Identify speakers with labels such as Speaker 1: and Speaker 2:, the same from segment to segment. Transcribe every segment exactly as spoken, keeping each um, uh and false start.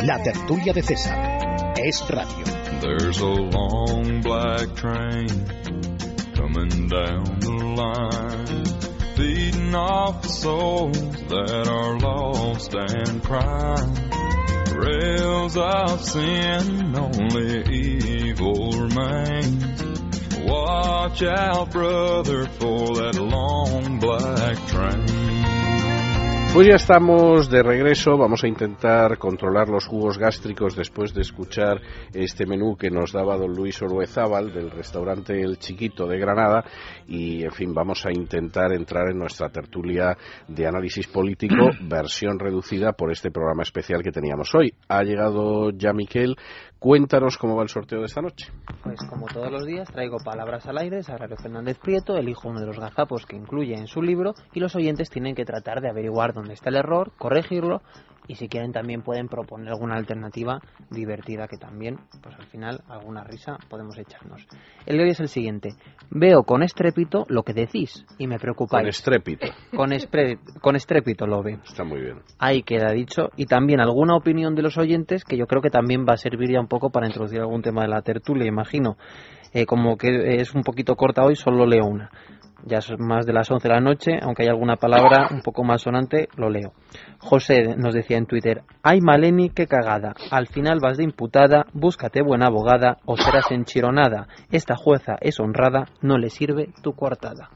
Speaker 1: La tertulia de César. Es radio.
Speaker 2: There's a long black train coming down the line, feeding off the souls that are lost and crying. Rails of sin, only evil remains. Watch out, brother, for that long black train.
Speaker 3: Pues ya estamos de regreso, vamos a intentar controlar los jugos gástricos después de escuchar este menú que nos daba don Luis Oruezábal del restaurante El Chiquito de Granada y, en fin, vamos a intentar entrar en nuestra tertulia de análisis político, versión reducida por este programa especial que teníamos hoy. Ha llegado ya Miquel, cuéntanos cómo va el sorteo de esta noche.
Speaker 4: Pues como todos los días traigo palabras al aire, Sagrario Fernández Prieto, elijo uno de los gazapos que incluye en su libro y los oyentes tienen que tratar de averiguar dónde está el error, corregirlo y si quieren también pueden proponer alguna alternativa divertida que también, pues al final, alguna risa podemos echarnos. El de hoy es el siguiente. Veo con estrépito lo que decís y me preocupáis.
Speaker 3: Con estrépito.
Speaker 4: Con, espre- con estrépito lo veo.
Speaker 3: Está muy bien.
Speaker 4: Ahí queda dicho. Y también alguna opinión de los oyentes que yo creo que también va a servir ya un poco para introducir algún tema de la tertulia, imagino. Eh, como que es un poquito corta hoy, solo leo una. Ya son más de las once de la noche, aunque hay alguna palabra un poco más sonante, lo leo. José nos decía en Twitter: ay Maleni, qué cagada, al final vas de imputada, búscate buena abogada o serás enchironada, esta jueza es honrada, no le sirve tu coartada.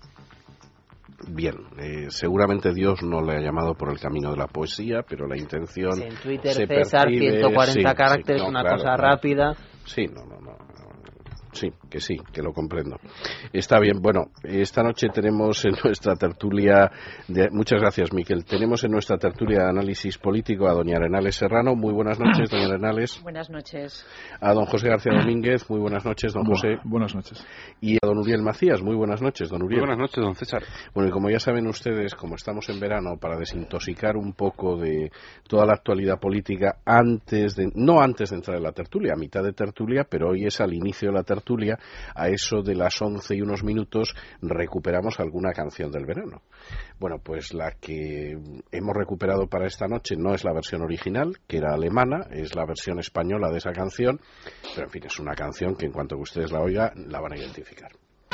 Speaker 3: Bien, eh, seguramente Dios no le ha llamado por el camino de la poesía, pero la intención
Speaker 4: sí, en Twitter,
Speaker 3: se
Speaker 4: César,
Speaker 3: percibe,
Speaker 4: ciento cuarenta
Speaker 3: sí,
Speaker 4: caracteres,
Speaker 3: sí, no,
Speaker 4: una
Speaker 3: claro,
Speaker 4: cosa
Speaker 3: claro.
Speaker 4: rápida.
Speaker 3: Sí, no, no, no. Sí, que sí, que lo comprendo. Está bien. Bueno, esta noche tenemos en nuestra tertulia, de, muchas gracias, Miquel, tenemos en nuestra tertulia de análisis político a doña Arenales Serrano. Muy buenas noches, doña Arenales.
Speaker 5: Buenas noches.
Speaker 3: A don José García Domínguez. Muy buenas noches, don José.
Speaker 6: Buenas noches.
Speaker 3: Y a don Uriel Macías. Muy buenas noches, don Uriel.
Speaker 7: Muy buenas noches, don César.
Speaker 3: Bueno, y como ya saben ustedes, como estamos en verano, para desintoxicar un poco de toda la actualidad política, antes de, no antes de entrar en la tertulia, a mitad de tertulia, pero hoy es al inicio de la tertulia, a eso de las once y unos minutos recuperamos alguna canción del verano. Bueno, pues la que hemos recuperado para esta noche no es la versión original, que era alemana, es la versión española de esa canción, pero en fin, es una canción que en cuanto que ustedes la oigan, la van a identificar.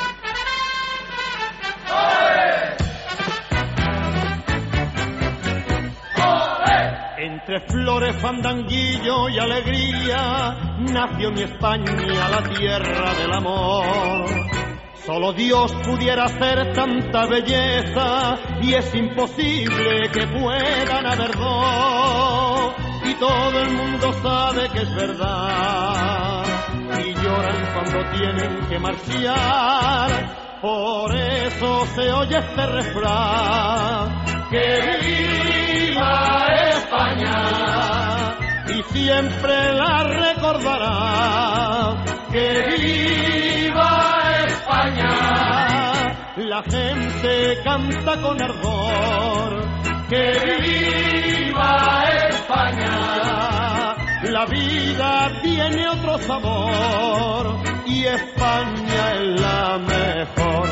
Speaker 8: Entre flores, fandanguillo y alegría nació mi España, la tierra del amor. Solo Dios pudiera hacer tanta belleza y es imposible que puedan haber dos. Y todo el mundo sabe que es verdad y lloran cuando tienen que marchar. Por eso se oye este refrán: que viva España, y siempre la recordará. Que viva España, la gente canta con ardor. Que viva España, la vida tiene otro sabor y España es la mejor.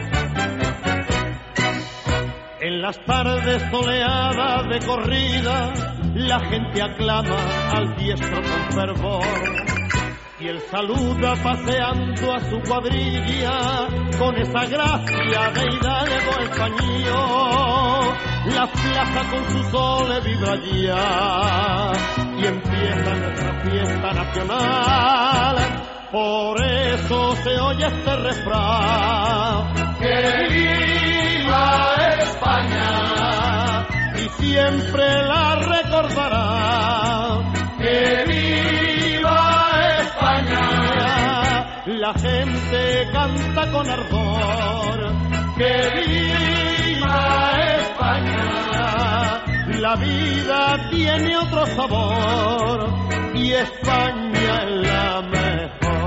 Speaker 8: En las tardes soleadas de corrida, la gente aclama al diestro con fervor. Y él saluda paseando a su cuadrilla con esa gracia de hidalgo español. La plaza con su sol vibra ya y empieza nuestra fiesta nacional. Por eso se oye este refrán: que viva España, y siempre la recordará. Que viva España, la gente canta con ardor. Que viva España, la vida tiene otro sabor y España es la mejor.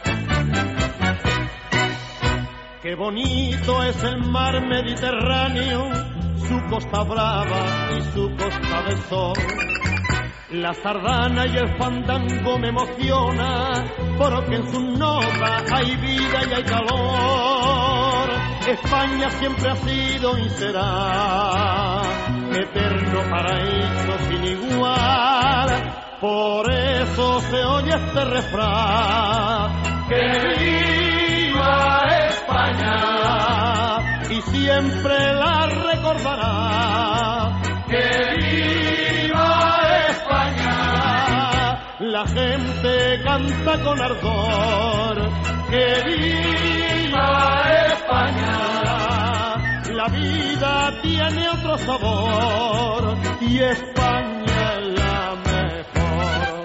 Speaker 8: Qué bonito es el mar Mediterráneo, su costa brava y su costa del sol. La sardana y el fandango me emociona, porque en su nota hay vida y hay calor. España siempre ha sido y será eterno paraíso sin igual. por eso se oye este refrán, que viva España, y siempre la recordará, que viva España, la gente canta con ardor, que viva España, la vida tiene otro sabor, y España es la mejor.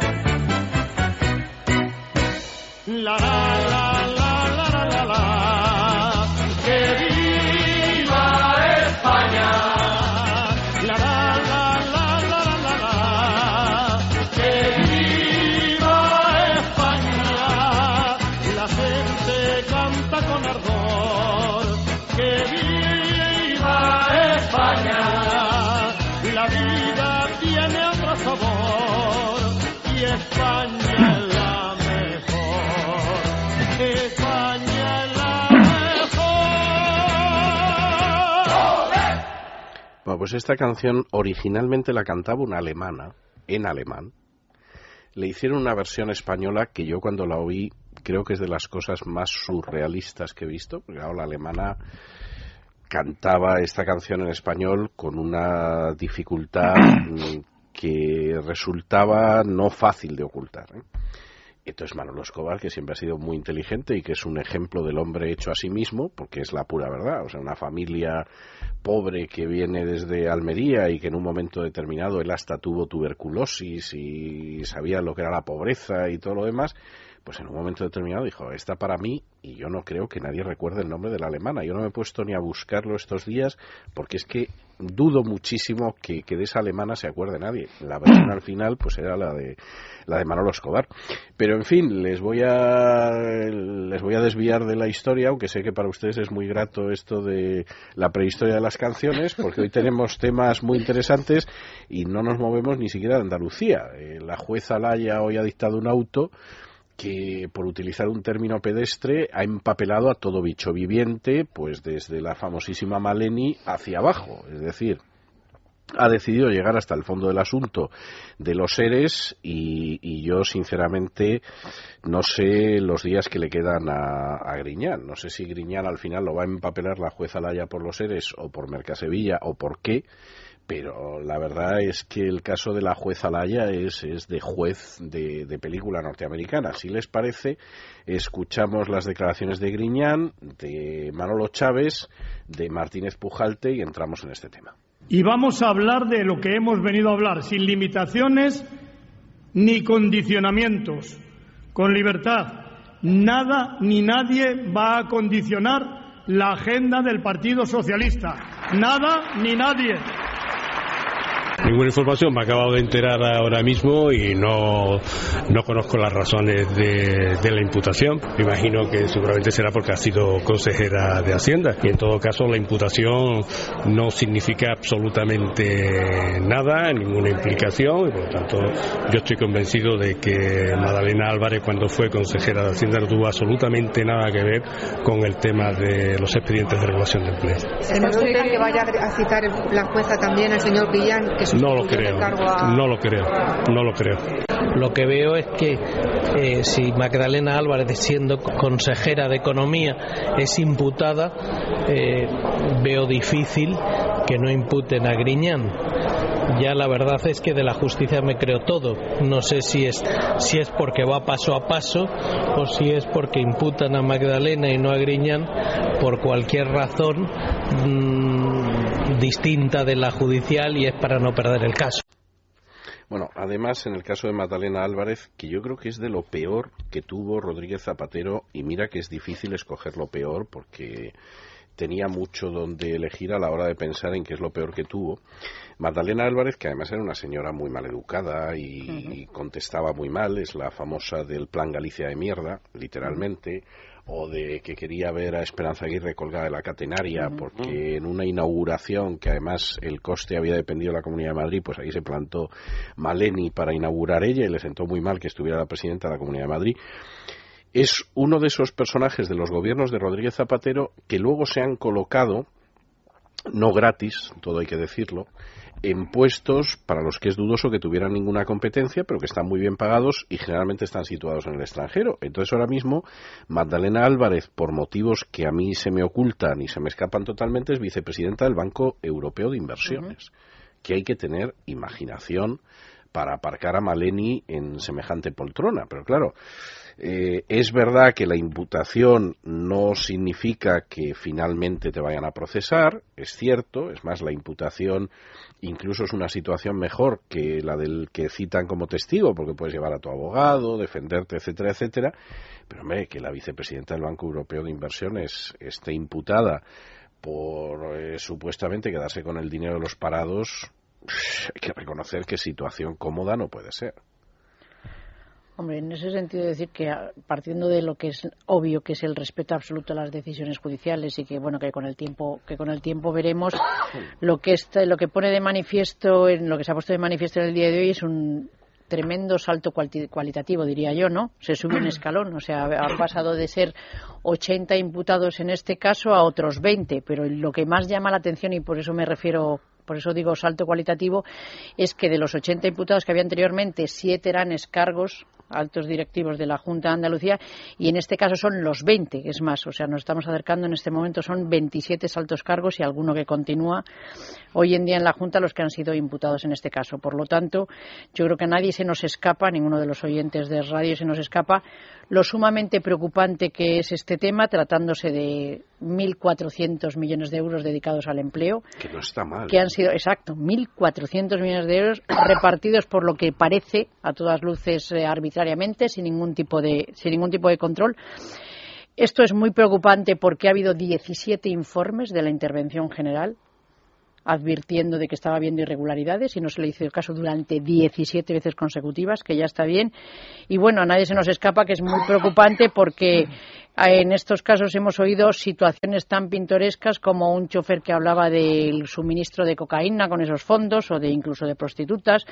Speaker 8: La la la la la la la, la. Que viva España. La la la la la la la, la. Que viva España. La gente canta con ardor. Que viva España. La vida tiene otro sabor, y España es la mejor. España es la mejor.
Speaker 3: Bueno, pues esta canción originalmente la cantaba una alemana, en alemán. Le hicieron una versión española que yo cuando la oí creo que es de las cosas más surrealistas que he visto, porque claro, la alemana cantaba esta canción en español con una dificultad que resultaba no fácil de ocultar, ¿eh? Entonces Manolo Escobar, que siempre ha sido muy inteligente y que es un ejemplo del hombre hecho a sí mismo, porque es la pura verdad, o sea, una familia pobre que viene desde Almería y que en un momento determinado él hasta tuvo tuberculosis y sabía lo que era la pobreza y todo lo demás, pues en un momento determinado dijo, esta para mí, y yo no creo que nadie recuerde el nombre de la alemana. Yo no me he puesto ni a buscarlo estos días, porque es que dudo muchísimo que, que de esa alemana se acuerde nadie. La versión al final, pues era la de la de Manolo Escobar. Pero en fin, les voy a les voy a desviar de la historia, aunque sé que para ustedes es muy grato esto de la prehistoria de las canciones, porque hoy tenemos temas muy interesantes y no nos movemos ni siquiera de Andalucía. Eh, la jueza Laya hoy ha dictado un auto que, por utilizar un término pedestre, ha empapelado a todo bicho viviente, pues desde la famosísima Maleni hacia abajo. Es decir, ha decidido llegar hasta el fondo del asunto de los seres y, y yo, sinceramente, no sé los días que le quedan a, a Griñán. No sé si Griñán al final lo va a empapelar la jueza Laya por los seres o por Mercasevilla o por qué. Pero la verdad es que el caso de la jueza Laya es, es de juez de, de película norteamericana. Si les parece, escuchamos las declaraciones de Griñán, de Manolo Chávez, de Martínez Pujalte y entramos en este tema.
Speaker 5: Y vamos a hablar de lo que hemos venido a hablar, sin limitaciones ni condicionamientos, con libertad. Nada ni nadie va a condicionar la agenda del Partido Socialista. Nada ni nadie.
Speaker 6: Ninguna información, me he acabado de enterar ahora mismo y no, no conozco las razones de, de la imputación. Me imagino que seguramente será porque ha sido consejera de Hacienda y en todo caso la imputación no significa absolutamente nada, ninguna implicación y por lo tanto yo estoy convencido de que Magdalena Álvarez, cuando fue consejera de Hacienda, no tuvo absolutamente nada que ver con el tema de los expedientes de regulación de empleo.
Speaker 7: ¿Se nos espera que vaya a citar la jueza también al señor Guillán? Que
Speaker 6: No lo creo, no lo creo, no lo creo.
Speaker 9: Lo que veo es que eh, si Magdalena Álvarez, siendo consejera de Economía, es imputada, eh, veo difícil que no imputen a Griñán. Ya la verdad es que de la justicia me creo todo. No sé si es si es porque va paso a paso o si es porque imputan a Magdalena y no a Griñán por cualquier razón mmm, distinta de la judicial y es para no perder el caso.
Speaker 3: Bueno, además, en el caso de Magdalena Álvarez, que yo creo que es de lo peor que tuvo Rodríguez Zapatero, y mira que es difícil escoger lo peor porque tenía mucho donde elegir a la hora de pensar en qué es lo peor que tuvo. Magdalena Álvarez, que además era una señora muy mal educada y, uh-huh. y contestaba muy mal, es la famosa del Plan Galicia de mierda, literalmente, uh-huh. o de que quería ver a Esperanza Aguirre colgada de la catenaria, uh-huh. porque en una inauguración, que además el coste había dependido de la Comunidad de Madrid, pues ahí se plantó Maleni para inaugurar ella y le sentó muy mal que estuviera la presidenta de la Comunidad de Madrid. Es uno de esos personajes de los gobiernos de Rodríguez Zapatero que luego se han colocado no gratis, todo hay que decirlo, en puestos para los que es dudoso que tuvieran ninguna competencia, pero que están muy bien pagados y generalmente están situados en el extranjero. Entonces ahora mismo Magdalena Álvarez, por motivos que a mí se me ocultan y se me escapan totalmente, es vicepresidenta del Banco Europeo de Inversiones, uh-huh. que hay que tener imaginación para aparcar a Maleni en semejante poltrona. Pero claro, eh, es verdad que la imputación no significa que finalmente te vayan a procesar, es cierto, es más, la imputación incluso es una situación mejor que la del que citan como testigo, porque puedes llevar a tu abogado, defenderte, etcétera, etcétera, pero hombre, que la vicepresidenta del Banco Europeo de Inversiones esté imputada por eh, supuestamente quedarse con el dinero de los parados, hay que reconocer que situación cómoda no puede ser.
Speaker 10: Hombre, en ese sentido decir que partiendo de lo que es obvio, que es el respeto absoluto a las decisiones judiciales y que bueno que con el tiempo que con el tiempo veremos, lo que está, lo que pone de manifiesto, en lo que se ha puesto de manifiesto en el día de hoy es un tremendo salto cualitativo, diría yo, ¿no? Se sube un escalón, o sea, han pasado de ser ochenta imputados en este caso a otros veinte, pero lo que más llama la atención, y por eso me refiero, por eso digo salto cualitativo, es que de los ochenta imputados que había anteriormente, siete eran excargos altos directivos de la Junta de Andalucía, y en este caso son los veinte, es más, o sea, nos estamos acercando en este momento, son veintisiete altos cargos y alguno que continúa hoy en día en la Junta, los que han sido imputados en este caso. Por lo tanto, yo creo que a nadie se nos escapa, ninguno de los oyentes de radio se nos escapa, lo sumamente preocupante que es este tema, tratándose de mil cuatrocientos millones de euros dedicados al empleo.
Speaker 3: Que no está mal.
Speaker 10: Que han sido, exacto, mil cuatrocientos millones de euros repartidos por lo que parece, a todas luces, eh, arbitrariamente, sin ningún tipo de, sin ningún tipo de control. Esto es muy preocupante porque ha habido diecisiete informes de la Intervención General advirtiendo de que estaba habiendo irregularidades y no se le hizo caso durante diecisiete veces consecutivas, que ya está bien. Y bueno, a nadie se nos escapa que es muy preocupante porque en estos casos hemos oído situaciones tan pintorescas como un chofer que hablaba del suministro de cocaína con esos fondos o de incluso de prostitutas,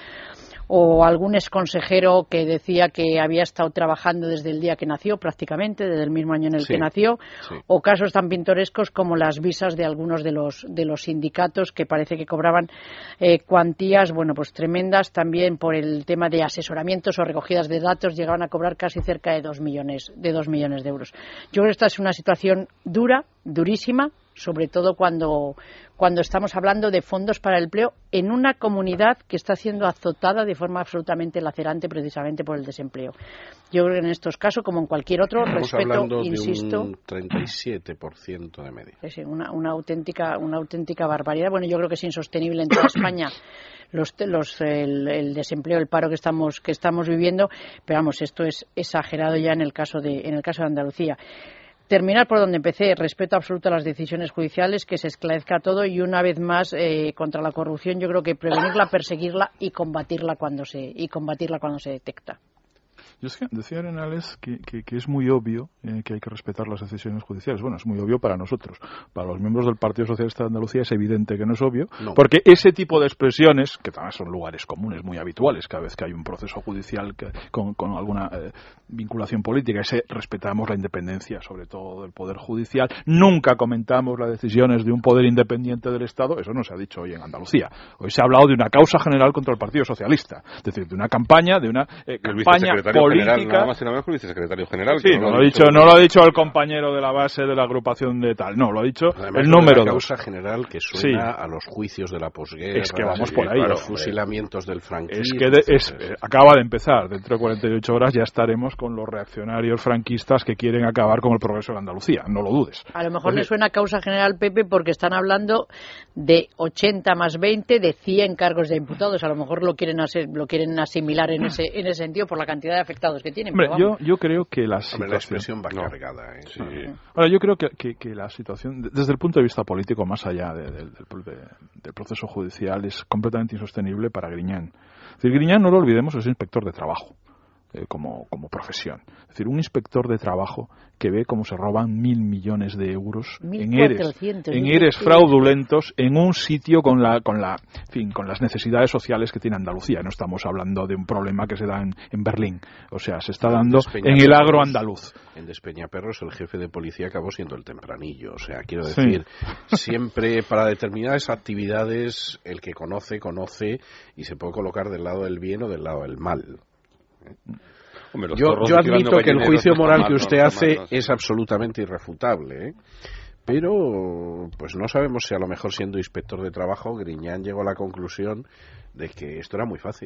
Speaker 10: o algún exconsejero que decía que había estado trabajando desde el día que nació, prácticamente, desde el mismo año en el sí, que nació, sí. o casos tan pintorescos como las visas de algunos de los de los sindicatos que parece que cobraban eh, cuantías, bueno, pues tremendas, también por el tema de asesoramientos o recogidas de datos, llegaban a cobrar casi cerca de dos millones, de dos millones de euros. Yo creo que esta es una situación dura, durísima, sobre todo cuando, cuando estamos hablando de fondos para el empleo en una comunidad que está siendo azotada de forma absolutamente lacerante precisamente por el desempleo. Yo creo que en estos casos, como en cualquier otro,
Speaker 3: Estamos
Speaker 10: respeto,
Speaker 3: hablando
Speaker 10: insisto,
Speaker 3: de un treinta y siete por ciento de media.
Speaker 10: Es una, una, auténtica, una auténtica barbaridad. Bueno, yo creo que es insostenible en toda España los, los, el, el desempleo, el paro que estamos, que estamos viviendo, pero vamos, esto es exagerado ya en el caso de, en el caso de Andalucía. Terminar por donde empecé, respeto absoluto a las decisiones judiciales, que se esclarezca todo y una vez más eh, contra la corrupción yo creo que prevenirla, perseguirla y combatirla cuando se y combatirla cuando se detecta.
Speaker 11: Yo es que decía Arenales que, que, que es muy obvio eh, que hay que respetar las decisiones judiciales. Bueno, es muy obvio para nosotros. Para los miembros del Partido Socialista de Andalucía es evidente que no es obvio, no. porque ese tipo de expresiones, que también son lugares comunes muy habituales cada vez que hay un proceso judicial que, con, con alguna eh, vinculación política, ese respetamos la independencia, sobre todo del Poder Judicial, nunca comentamos las decisiones de un poder independiente del Estado, eso no se ha dicho hoy en Andalucía. Hoy se ha hablado de una causa general contra el Partido Socialista, es decir, de una campaña, de una eh, campaña política.
Speaker 12: General, nada más y nada menos que el vicesecretario general.
Speaker 11: Sí, no, no, lo ha dicho, no lo ha dicho el compañero de la base de la agrupación de tal, no, lo ha dicho
Speaker 3: además
Speaker 11: el número
Speaker 3: de la causa dos. General que suena
Speaker 11: sí.
Speaker 3: a los juicios de la posguerra.
Speaker 11: Es que vamos por ahí.
Speaker 3: A los fusilamientos del franquismo.
Speaker 11: Es que de, es, eh, acaba de empezar. Dentro de cuarenta y ocho horas ya estaremos con los reaccionarios franquistas que quieren acabar con el progreso de Andalucía, no lo dudes.
Speaker 10: A lo mejor le suena causa general, Pepe, porque están hablando de ochenta más veinte, de cien cargos de imputados. A lo mejor lo quieren hacer, lo quieren asimilar en ese, en ese sentido por la cantidad de afectados que tienen.
Speaker 11: Hombre, yo, yo creo que la
Speaker 3: situación... Hombre, la expresión va no. cargada. ¿eh?
Speaker 11: Sí. Ahora, yo creo que, que, que la situación, desde el punto de vista político, más allá de, de, de, de, del proceso judicial, es completamente insostenible para Griñán. Es decir, Griñán, no lo olvidemos, es inspector de trabajo. eh, como, como profesión. Es decir, un inspector de trabajo que ve cómo se roban mil millones de euros en eres, en eres fraudulentos en un sitio con la, con la, en fin, con las necesidades sociales que tiene Andalucía. No estamos hablando de un problema que se da en, en Berlín. O sea, se está dando en el agro andaluz.
Speaker 3: En Despeñaperros el jefe de policía acabó siendo el tempranillo. O sea, quiero decir, sí. siempre para determinadas actividades el que conoce, conoce y se puede colocar del lado del bien o del lado del mal. Hombre, yo, yo admito que el juicio moral que usted hace es absolutamente irrefutable, ¿eh? Pero pues no sabemos si a lo mejor siendo inspector de trabajo Griñán llegó a la conclusión de que esto era muy fácil.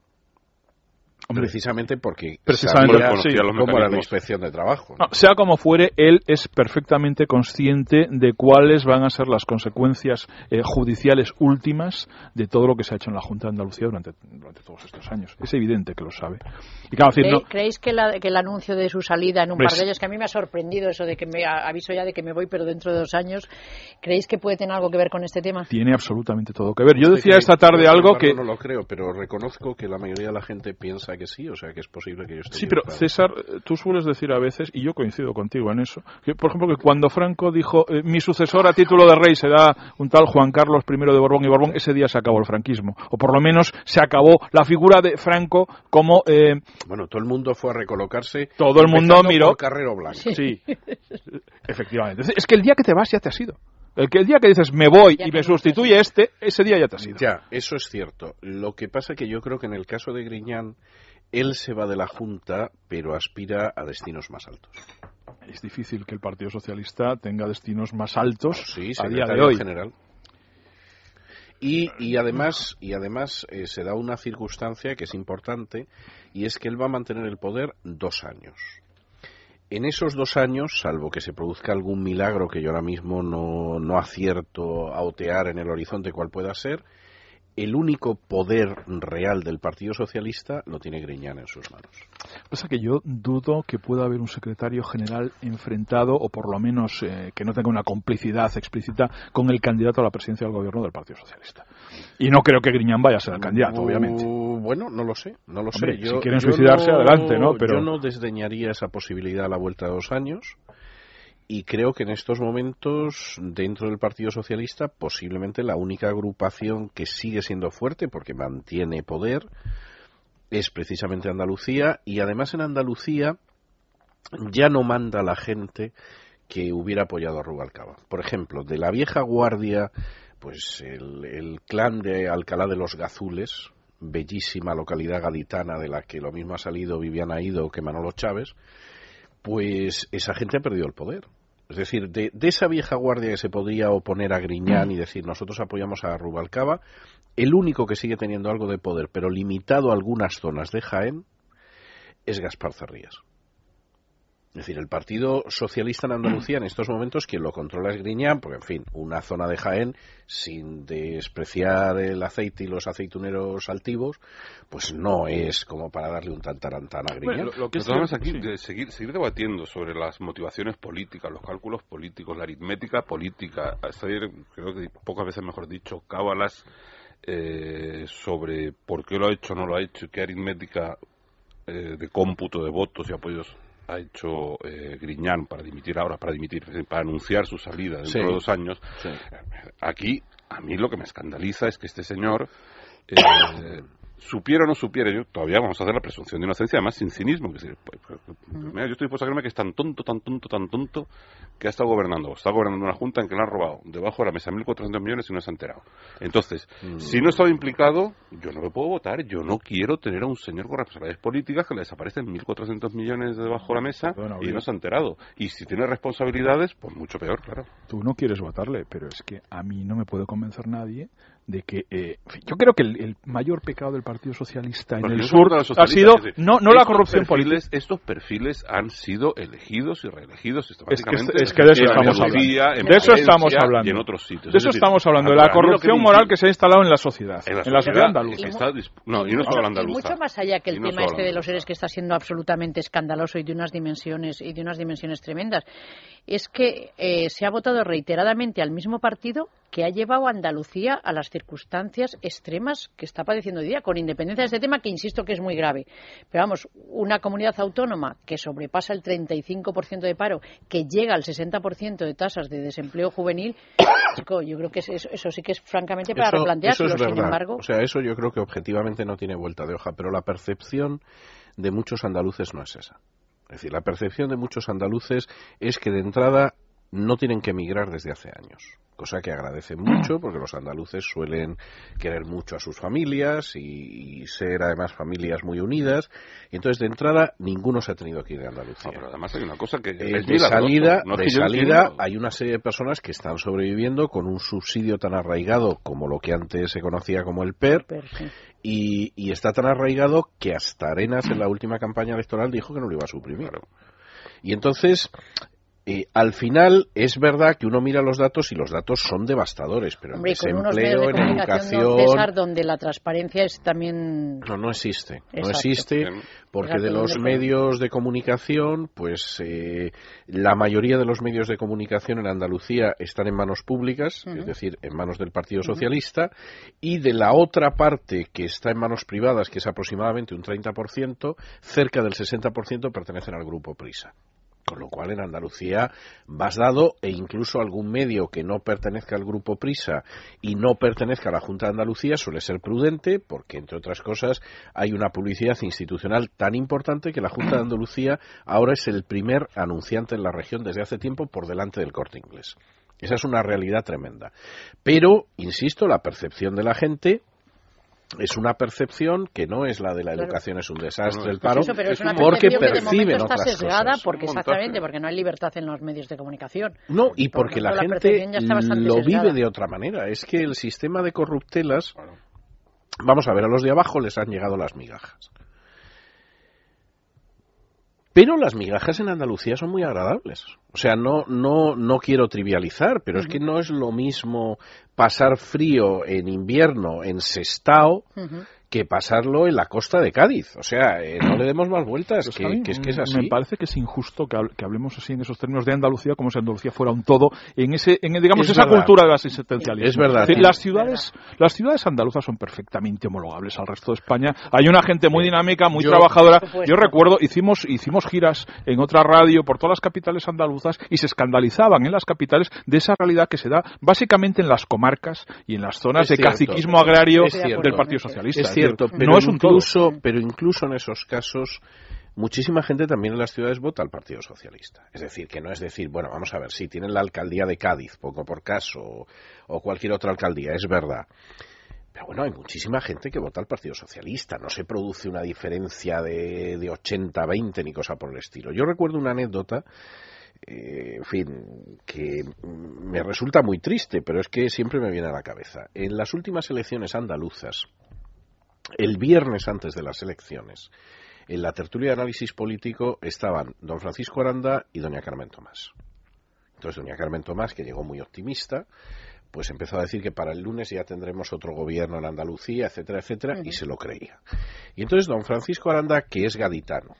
Speaker 3: Hombre, precisamente porque
Speaker 11: precisamente
Speaker 3: sabía
Speaker 11: sí,
Speaker 3: cómo era la inspección de trabajo, ¿no?
Speaker 11: No, sea como fuere, él es perfectamente consciente de cuáles van a ser las consecuencias eh, judiciales últimas de todo lo que se ha hecho en la Junta de Andalucía durante, durante todos estos años. Es evidente que lo sabe. Y claro, decir,
Speaker 10: ¿Cre-
Speaker 11: no,
Speaker 10: ¿Creéis que, la, que el anuncio de su salida en un par de años, que a mí me ha sorprendido eso de que me aviso ya de que me voy pero dentro de dos años, ¿creéis que puede tener algo que ver con este tema?
Speaker 11: Tiene absolutamente todo que ver. Yo decía esta tarde algo que...
Speaker 3: No lo creo, pero reconozco que la mayoría de la gente piensa que sí, o sea que es posible que yo esté...
Speaker 11: Sí, pero César, tú sueles decir a veces, y yo coincido contigo en eso, que por ejemplo que cuando Franco dijo eh, mi sucesor a título de rey será un tal Juan Carlos primero de Borbón y Borbón, ese día se acabó el franquismo, o por lo menos se acabó la figura de Franco como... Eh,
Speaker 3: bueno, todo el mundo fue a recolocarse.
Speaker 11: Todo el mundo miró...
Speaker 3: por Carrero Blanco.
Speaker 11: Sí, efectivamente. Es que el día que te vas ya te has ido. El que el día que dices me voy ya y me sustituye este, ese día ya te has ido.
Speaker 3: Ya, eso es cierto. Lo que pasa es que yo creo que en el caso de Griñán, él se va de la Junta, pero aspira a destinos más altos.
Speaker 11: Es difícil que el Partido Socialista tenga destinos más altos
Speaker 3: sí,
Speaker 11: a día de hoy.
Speaker 3: General. Y, y además, y además eh, se da una circunstancia que es importante, y es que él va a mantener el poder dos años. En esos dos años, salvo que se produzca algún milagro que yo ahora mismo no, no acierto a otear en el horizonte cuál pueda ser, el único poder real del Partido Socialista lo tiene Griñán en sus manos.
Speaker 11: Pasa que yo dudo que pueda haber un secretario general enfrentado, o por lo menos eh, que no tenga una complicidad explícita con el candidato a la presidencia del gobierno del Partido Socialista. Y no creo que Griñán vaya a ser el candidato, uh, obviamente.
Speaker 3: Bueno, no lo sé, no lo
Speaker 11: Hombre,
Speaker 3: sé. Yo,
Speaker 11: si quieren suicidarse, no, adelante, ¿no? Pero...
Speaker 3: Yo no desdeñaría esa posibilidad a la vuelta de dos años. Y creo que en estos momentos, dentro del Partido Socialista, posiblemente la única agrupación que sigue siendo fuerte, porque mantiene poder, es precisamente Andalucía. Y además en Andalucía ya no manda la gente que hubiera apoyado a Rubalcaba. Por ejemplo, de la vieja guardia, pues el, el clan de Alcalá de los Gazules, bellísima localidad gaditana de la que lo mismo ha salido Viviana Ido que Manolo Chávez, pues esa gente ha perdido el poder. Es decir, de, de esa vieja guardia que se podría oponer a Griñán y decir nosotros apoyamos a Rubalcaba, el único que sigue teniendo algo de poder, pero limitado a algunas zonas de Jaén, es Gaspar Zarrías. Es decir, el Partido Socialista en Andalucía en estos momentos quien lo controla es Griñán, porque en fin, una zona de Jaén, sin despreciar el aceite y los aceituneros altivos, pues no es como para darle un tantarantán a Griñán.
Speaker 12: Bueno, lo, lo que estamos aquí, sí. de seguir, seguir debatiendo sobre las motivaciones políticas, los cálculos políticos, la aritmética política, hacer, creo que pocas veces mejor dicho, cábalas eh, sobre por qué lo ha hecho o no lo ha hecho y qué aritmética eh, de cómputo de votos y apoyos ha hecho eh, Griñán para dimitir ahora, para dimitir, para anunciar su salida dentro sí. de dos años. Sí. Aquí, a mí lo que me escandaliza es que este señor, eh, supiera o no supiera, yo todavía vamos a hacer la presunción de inocencia, además sin cinismo. Que, pues, pues, mira, yo estoy dispuesto a creerme que es tan tonto, tan tonto, tan tonto, que ha estado gobernando. Está gobernando una junta en que le han robado debajo de la mesa mil cuatrocientos millones y no se ha enterado. Entonces, mm. si no estaba implicado, yo no me puedo votar. Yo no quiero tener a un señor con responsabilidades políticas que le desaparecen mil cuatrocientos millones de debajo de la mesa bueno, y no se ha enterado. Y si tiene responsabilidades, pues mucho peor, claro.
Speaker 11: Tú no quieres votarle, pero es que a mí no me puede convencer nadie de que eh, yo creo que el, el mayor pecado del Partido Socialista en el sur ha sido no no la corrupción política.
Speaker 12: Estos perfiles ediles han sido elegidos y reelegidos sistemáticamente.
Speaker 11: Es que, es que de eso estamos hablando. De eso estamos hablando.
Speaker 12: Y en otros sitios.
Speaker 11: De eso decir, estamos hablando, de la corrupción moral que se ha instalado en la sociedad. En la, en la sociedad andaluza.
Speaker 12: Está, no, y no solo andaluza.
Speaker 10: Y mucho más allá que el no tema este de los seres que está siendo absolutamente escandaloso y de unas dimensiones y de unas dimensiones tremendas, es que eh, se ha votado reiteradamente al mismo partido que ha llevado a Andalucía a las circunstancias extremas que está padeciendo hoy día, con independencia de este tema, que insisto que es muy grave. Pero vamos, una comunidad autónoma que sobrepasa el treinta y cinco por ciento de paro, que llega al sesenta por ciento de tasas de desempleo juvenil, chico, yo creo que eso, eso sí que es francamente para
Speaker 3: eso,
Speaker 10: replanteárselo.
Speaker 3: Eso es
Speaker 10: sin
Speaker 3: verdad.
Speaker 10: embargo,
Speaker 3: o sea, eso yo creo que objetivamente no tiene vuelta de hoja, pero la percepción de muchos andaluces no es esa. Es decir, la percepción de muchos andaluces es que de entrada no tienen que emigrar desde hace años, cosa que agradecen mucho porque los andaluces suelen querer mucho a sus familias y, y ser además familias muy unidas, y entonces de entrada ninguno se ha tenido que ir de Andalucía.
Speaker 12: No, pero además hay una cosa que
Speaker 3: eh,
Speaker 12: es
Speaker 3: de salida,
Speaker 12: no es
Speaker 3: de
Speaker 12: que
Speaker 3: salida hay una serie de personas que están sobreviviendo con un subsidio tan arraigado como lo que antes se conocía como el P E R,
Speaker 10: P E R sí.
Speaker 3: y, y está tan arraigado que hasta Arenas en la última campaña electoral dijo que no lo iba a suprimir.
Speaker 12: Claro.
Speaker 3: Y entonces Eh, al final es verdad que uno mira los datos y los datos son devastadores, pero
Speaker 10: Hombre,
Speaker 3: en desempleo,
Speaker 10: con unos medios de
Speaker 3: en
Speaker 10: comunicación,
Speaker 3: educación,
Speaker 10: César, donde la transparencia es también
Speaker 3: no no existe,
Speaker 10: Exacto.
Speaker 3: no existe porque
Speaker 10: Exacto,
Speaker 3: de los medios de comunicación, pues eh, la mayoría de los medios de comunicación en Andalucía están en manos públicas, uh-huh. es decir, en manos del Partido Socialista, uh-huh. y de la otra parte que está en manos privadas, que es aproximadamente un treinta por ciento, cerca del sesenta por ciento pertenecen al Grupo Prisa. Con lo cual en Andalucía vas dado, e incluso algún medio que no pertenezca al Grupo Prisa y no pertenezca a la Junta de Andalucía suele ser prudente porque, entre otras cosas, hay una publicidad institucional tan importante que la Junta de Andalucía ahora es el primer anunciante en la región desde hace tiempo por delante del Corte Inglés. Esa es una realidad tremenda. Pero, insisto, la percepción de la gente es una percepción que no es la de la educación, claro. Es un desastre, el paro,
Speaker 10: eso, pero es una
Speaker 3: porque
Speaker 10: percepción que de momento está
Speaker 3: otras
Speaker 10: sesgada,
Speaker 3: cosas.
Speaker 10: porque exactamente, porque no hay libertad en los medios de comunicación.
Speaker 3: No, y
Speaker 10: Por
Speaker 3: porque
Speaker 10: tanto,
Speaker 3: la,
Speaker 10: la
Speaker 3: gente lo
Speaker 10: sesgada.
Speaker 3: vive de otra manera. Es que el sistema de corruptelas, vamos a ver, a los de abajo les han llegado las migajas. Pero las migajas en Andalucía son muy agradables. O sea, no no no quiero trivializar, pero uh-huh. es que no es lo mismo pasar frío en invierno en Sestao uh-huh. que pasarlo en la costa de Cádiz. O sea, eh, no le demos más vueltas, pues que, que es que es así.
Speaker 11: Me parece que es injusto que, hable, que hablemos así en esos términos de Andalucía, como si Andalucía fuera un todo, en ese en digamos es esa verdad. Cultura del asistencialismo.
Speaker 3: Es verdad.
Speaker 11: Es las ciudades verdad. las ciudades andaluzas son perfectamente homologables al resto de España. Hay una gente muy dinámica, muy yo, trabajadora. Yo recuerdo, hicimos hicimos giras en otra radio por todas las capitales andaluzas y se escandalizaban en las capitales de esa realidad que se da básicamente en las comarcas y en las zonas es de cierto, caciquismo agrario del Partido Socialista.
Speaker 3: Es cierto, pero no es un incluso, pero incluso en esos casos muchísima gente también en las ciudades vota al Partido Socialista. Es decir, que no es decir, bueno, vamos a ver, si tienen la alcaldía de Cádiz, poco por caso, o, o cualquier otra alcaldía, es verdad. Pero bueno, hay muchísima gente que vota al Partido Socialista. No se produce una diferencia de, de ochenta a veinte ni cosa por el estilo. Yo recuerdo una anécdota, eh, en fin, que me resulta muy triste, pero es que siempre me viene a la cabeza. En las últimas elecciones andaluzas, el viernes antes de las elecciones, en la tertulia de análisis político estaban don Francisco Aranda y doña Carmen Tomás. Entonces doña Carmen Tomás, que llegó muy optimista, pues empezó a decir que para el lunes ya tendremos otro gobierno en Andalucía, etcétera, etcétera, uh-huh. y se lo creía. Y entonces don Francisco Aranda, que es gaditano,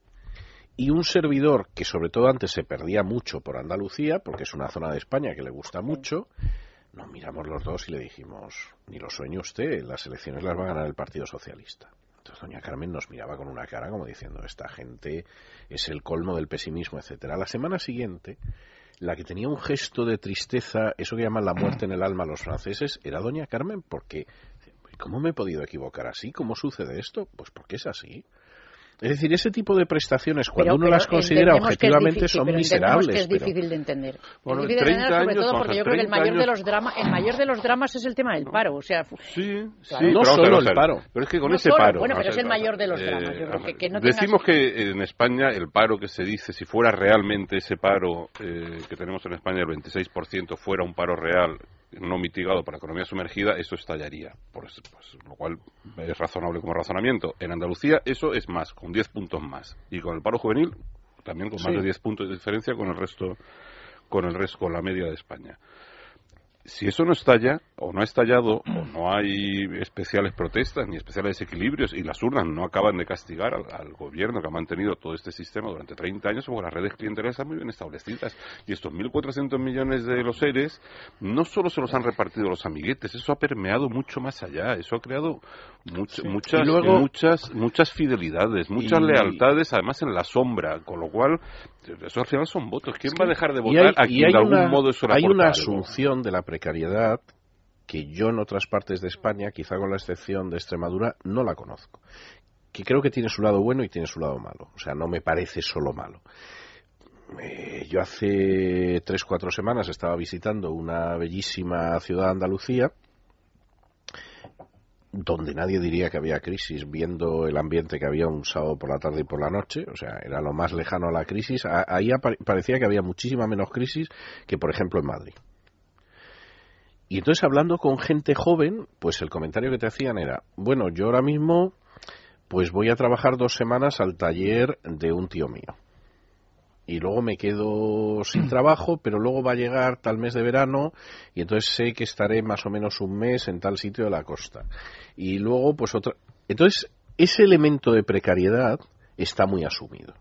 Speaker 3: y un servidor que sobre todo antes se perdía mucho por Andalucía, porque es una zona de España que le gusta mucho, nos miramos los dos y le dijimos, ni lo sueñe usted, las elecciones las va a ganar el Partido Socialista. Entonces doña Carmen nos miraba con una cara como diciendo, esta gente es el colmo del pesimismo, etcétera. La semana siguiente, la que tenía un gesto de tristeza, eso que llaman la muerte en el alma los franceses, era doña Carmen, porque ¿cómo me he podido equivocar así? ¿Cómo sucede esto? Pues porque es así. Es decir, ese tipo de prestaciones, cuando
Speaker 10: pero,
Speaker 3: uno
Speaker 10: pero
Speaker 3: las considera objetivamente,
Speaker 10: difícil,
Speaker 3: son
Speaker 10: pero
Speaker 3: miserables.
Speaker 10: Que es
Speaker 3: pero...
Speaker 10: difícil de entender.
Speaker 12: Bueno,
Speaker 10: es difícil de entender, sobre
Speaker 12: años,
Speaker 10: todo porque yo creo que el mayor, de los drama, el mayor de los dramas es el tema del paro. O sea,
Speaker 12: sí, sí,
Speaker 10: claro.
Speaker 3: no
Speaker 12: pero
Speaker 3: solo
Speaker 12: el
Speaker 3: paro.
Speaker 12: Pero es que con
Speaker 10: no
Speaker 12: ese
Speaker 10: solo,
Speaker 12: paro...
Speaker 10: Bueno, pero
Speaker 12: es
Speaker 10: el mayor de los
Speaker 12: eh,
Speaker 10: dramas. Yo creo que, que no
Speaker 12: decimos
Speaker 10: tengas...
Speaker 12: que en España el paro que se dice, si fuera realmente ese paro eh, que tenemos en España, el veintiséis por ciento, fuera un paro real, no mitigado por la economía sumergida, eso estallaría. Por eso, pues, lo cual es razonable como razonamiento. En Andalucía eso es más, con diez puntos más. Y con el paro juvenil, también con más sí. de diez puntos de diferencia con el resto, con el resto, con la media de España. Si eso no estalla, o no ha estallado, o no hay especiales protestas ni especiales desequilibrios, y las urnas no acaban de castigar al, al gobierno que ha mantenido todo este sistema durante treinta años, porque las redes clientelares están muy bien establecidas. Y estos mil cuatrocientos millones de los ERES no solo se los han repartido los amiguetes, eso ha permeado mucho más allá. Eso ha creado much, sí. muchas, luego, muchas, muchas fidelidades, muchas y... lealtades, además en la sombra, con lo cual, eso al final son votos. ¿Quién sí. va a dejar de votar hay, a quien de algún
Speaker 3: una,
Speaker 12: modo eso le
Speaker 3: Hay una
Speaker 12: algo?
Speaker 3: asunción de la precariedad que yo en otras partes de España, quizá con la excepción de Extremadura, no la conozco. Que creo que tiene su lado bueno y tiene su lado malo. O sea, no me parece solo malo. Eh, yo hace tres, cuatro semanas estaba visitando una bellísima ciudad de Andalucía, donde nadie diría que había crisis, viendo el ambiente que había un sábado por la tarde y por la noche. O sea, era lo más lejano a la crisis. Ahí parecía que había muchísima menos crisis que, por ejemplo, en Madrid. Y entonces, hablando con gente joven, pues el comentario que te hacían era, bueno, yo ahora mismo pues voy a trabajar dos semanas al taller de un tío mío. Y luego me quedo sin trabajo, pero luego va a llegar tal mes de verano y entonces sé que estaré más o menos un mes en tal sitio de la costa. Y luego, pues otra... Entonces, ese elemento de precariedad está muy asumido.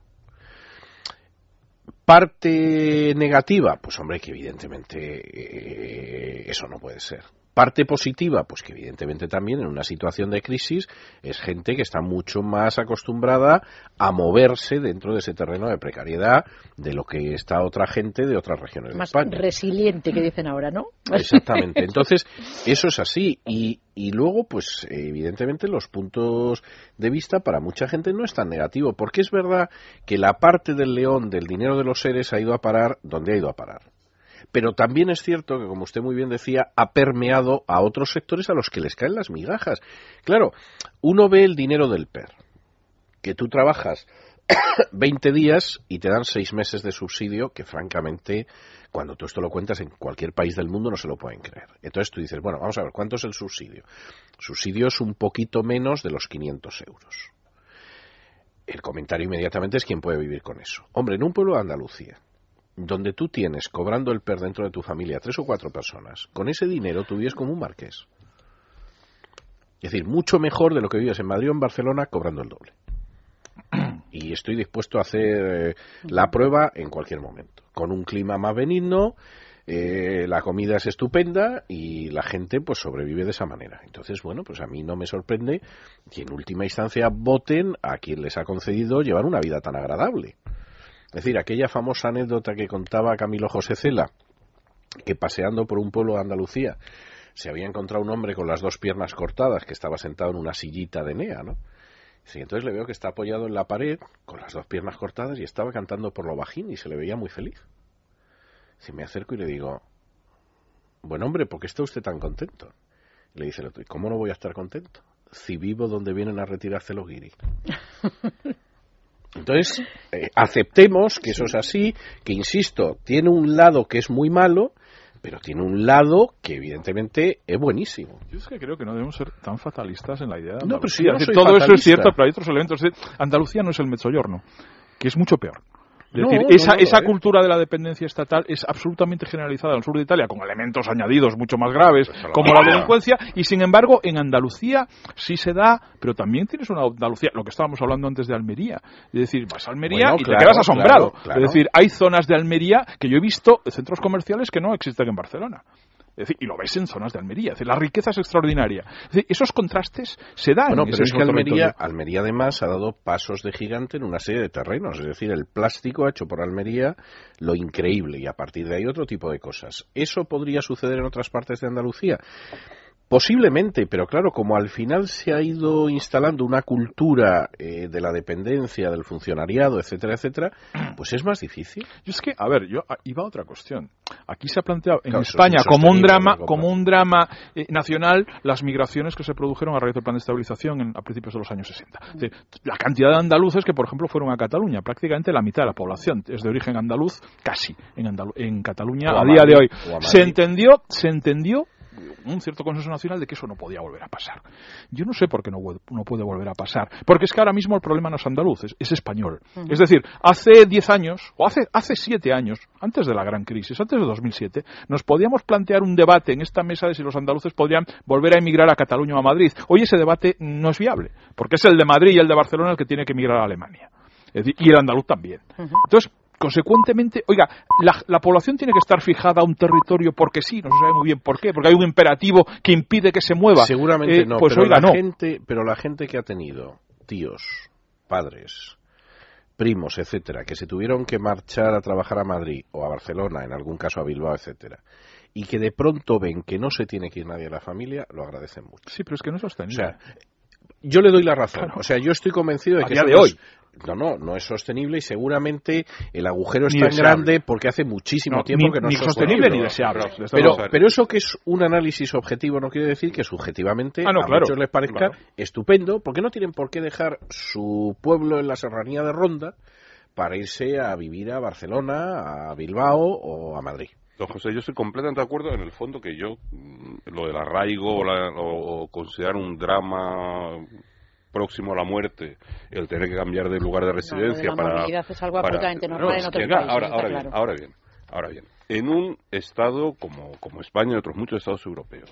Speaker 3: Parte negativa, pues hombre, que evidentemente eh, eso no puede ser. Parte positiva, pues que evidentemente también en una situación de crisis es gente que está mucho más acostumbrada a moverse dentro de ese terreno de precariedad de lo que está otra gente de otras regiones
Speaker 10: más
Speaker 3: de España.
Speaker 10: Más resiliente que dicen ahora, ¿no?
Speaker 3: Exactamente. Entonces, eso es así. Y, y luego, pues evidentemente los puntos de vista para mucha gente no es tan negativo, porque es verdad que la parte del león del dinero de los seres ha ido a parar donde ha ido a parar. Pero también es cierto que, como usted muy bien decía, ha permeado a otros sectores a los que les caen las migajas. Claro, uno ve el dinero del P E R, que tú trabajas veinte días y te dan seis meses de subsidio, que francamente, cuando tú esto lo cuentas en cualquier país del mundo no se lo pueden creer. Entonces tú dices, bueno, vamos a ver, ¿cuánto es el subsidio? El subsidio es un poquito menos de los quinientos euros. El comentario inmediatamente es quién puede vivir con eso. Hombre, en un pueblo de Andalucía, donde tú tienes cobrando el P E R dentro de tu familia tres o cuatro personas, con ese dinero tú vives como un marqués. Es decir, mucho mejor de lo que vives en Madrid o en Barcelona cobrando el doble. Y estoy dispuesto a hacer eh, la prueba en cualquier momento. Con un clima más benigno, eh, la comida es estupenda y la gente pues sobrevive de esa manera. Entonces, bueno, pues a mí no me sorprende que en última instancia voten a quien les ha concedido llevar una vida tan agradable. Es decir, aquella famosa anécdota que contaba Camilo José Cela, que paseando por un pueblo de Andalucía se había encontrado un hombre con las dos piernas cortadas que estaba sentado en una sillita de Enea, ¿no? Sí, entonces le veo que está apoyado en la pared con las dos piernas cortadas y estaba cantando por lo bajín y se le veía muy feliz. Si me acerco y le digo, bueno hombre, ¿por qué está usted tan contento? Y le dice el otro, ¿y cómo no voy a estar contento? Si vivo donde vienen a retirarse los guiris. Entonces, eh, aceptemos que eso es así, que insisto, tiene un lado que es muy malo, pero tiene un lado que evidentemente es buenísimo.
Speaker 11: Yo es que creo que no debemos ser tan fatalistas en la idea de
Speaker 3: Andalucía. No, pero
Speaker 11: si
Speaker 3: yo no soy
Speaker 11: todo
Speaker 3: fatalista.
Speaker 11: Eso es cierto, pero hay otros elementos. Andalucía no es el Mezzogiorno, que es mucho peor. Es
Speaker 3: no,
Speaker 11: decir,
Speaker 3: no,
Speaker 11: esa,
Speaker 3: no, no,
Speaker 11: esa
Speaker 3: eh.
Speaker 11: cultura de la dependencia estatal es absolutamente generalizada en el sur de Italia, con elementos añadidos mucho más graves, como la delincuencia, y sin embargo en Andalucía sí se da, pero también tienes una Andalucía, lo que estábamos hablando antes de Almería, es decir, vas a Almería
Speaker 3: bueno,
Speaker 11: y
Speaker 3: claro,
Speaker 11: te quedas asombrado.
Speaker 3: Claro, claro.
Speaker 11: Es decir, hay zonas de Almería que yo he visto, centros comerciales que no existen en Barcelona. Es decir, y lo ves en zonas de Almería. Es decir, la riqueza es extraordinaria. Es decir, esos contrastes se dan.
Speaker 3: Bueno,
Speaker 11: en
Speaker 3: pero
Speaker 11: ese
Speaker 3: es que Almería,
Speaker 11: territorio.
Speaker 3: Almería además ha dado pasos de gigante en una serie de terrenos. Es decir, el plástico ha hecho por Almería lo increíble y a partir de ahí otro tipo de cosas. ¿Eso podría suceder en otras partes de Andalucía? Posiblemente, pero claro, como al final se ha ido instalando una cultura eh, de la dependencia, del funcionariado, etcétera, etcétera, pues es más difícil.
Speaker 11: Yo es que, a ver, yo iba a otra cuestión. Aquí se ha planteado en
Speaker 3: claro,
Speaker 11: España como un drama, como un drama eh, nacional las migraciones que se produjeron a raíz del plan de estabilización en, a principios de los años sesenta. Es decir, la cantidad de andaluces que, por ejemplo, fueron a Cataluña, prácticamente la mitad de la población es de origen andaluz, casi en, Andalu en Cataluña a, a día de hoy. Se entendió, se entendió un cierto consenso nacional de que eso no podía volver a pasar. Yo no sé por qué no, no puede volver a pasar, porque es que ahora mismo el problema no es andaluz, es, es español. Uh-huh. Es decir, hace diez años, o hace, hace siete años, antes de la gran crisis, antes de dos mil siete, nos podíamos plantear un debate en esta mesa de si los andaluces podrían volver a emigrar a Cataluña o a Madrid. Hoy ese debate no es viable, porque es el de Madrid y el de Barcelona el que tiene que emigrar a Alemania. Es decir, y el andaluz también. Uh-huh. Entonces, consecuentemente, oiga, la, la población tiene que estar fijada a un territorio porque sí, no se sabe muy bien por qué, porque hay un imperativo que impide que se mueva.
Speaker 3: Seguramente
Speaker 11: eh,
Speaker 3: no,
Speaker 11: pues,
Speaker 3: pero,
Speaker 11: oiga,
Speaker 3: la
Speaker 11: no.
Speaker 3: Gente, pero la gente que ha tenido tíos, padres, primos, etcétera, que se tuvieron que marchar a trabajar a Madrid o a Barcelona, en algún caso a Bilbao, etcétera, y que de pronto ven que no se tiene que ir nadie a la familia, lo agradecen mucho.
Speaker 11: Sí, pero es que no es sostenible.
Speaker 3: O sea, yo le doy la razón. Claro. O sea, yo estoy convencido de
Speaker 11: a
Speaker 3: que
Speaker 11: día
Speaker 3: eso
Speaker 11: de
Speaker 3: no
Speaker 11: hoy.
Speaker 3: Es, no, no, no es sostenible y seguramente el agujero es ni tan deseable. grande porque hace muchísimo
Speaker 11: no,
Speaker 3: tiempo
Speaker 11: ni,
Speaker 3: que no
Speaker 11: ni
Speaker 3: es
Speaker 11: sostenible ni deseable.
Speaker 3: Pero, pero eso que es un análisis objetivo no quiere decir que subjetivamente
Speaker 11: ah, no,
Speaker 3: a
Speaker 11: claro,
Speaker 3: muchos les parezca
Speaker 11: claro.
Speaker 3: estupendo, porque no tienen por qué dejar su pueblo en la serranía de Ronda para irse a vivir a Barcelona, a Bilbao o a Madrid.
Speaker 12: Don José, yo estoy completamente de acuerdo en el fondo que yo, lo del arraigo o, la, o considerar un drama próximo a la muerte, el tener que cambiar de lugar de residencia
Speaker 10: no,
Speaker 12: para...
Speaker 10: La movilidad es algo
Speaker 12: para,
Speaker 10: absolutamente normal no, en otros
Speaker 12: llega,
Speaker 10: países,
Speaker 12: ahora,
Speaker 10: está
Speaker 12: ahora
Speaker 10: claro.
Speaker 12: bien, ahora bien, ahora bien. En un estado como, como España y otros muchos estados europeos,